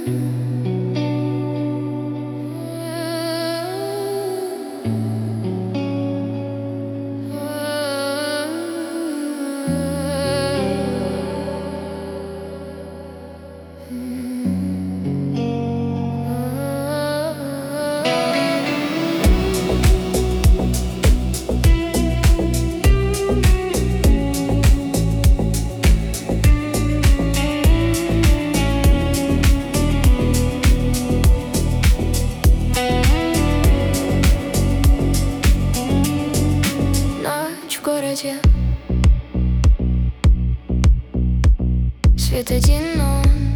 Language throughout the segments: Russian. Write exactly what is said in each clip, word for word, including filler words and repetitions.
Свет один он,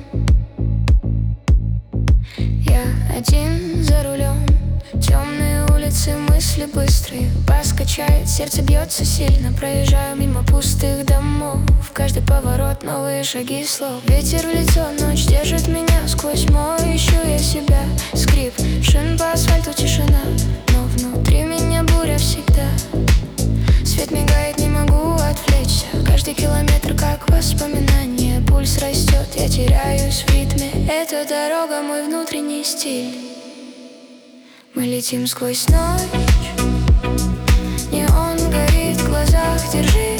я один за рулем. Темные улицы, мысли быстрые, бас качает, сердце бьется сильно. Проезжаю мимо пустых домов, каждый поворот новые шаги слов. Ветер в лицо, ночь держит меня сквозь мой, ищу я себя. Скрип шин по асфальту, тишина, но внутри меня буря всегда. Свет мигает, не могу отвлечься, каждый километр как воспоминание. Пульс растет, я теряюсь в ритме. Эта дорога мой внутренний стиль. Мы летим сквозь ночь, неон горит в глазах, держи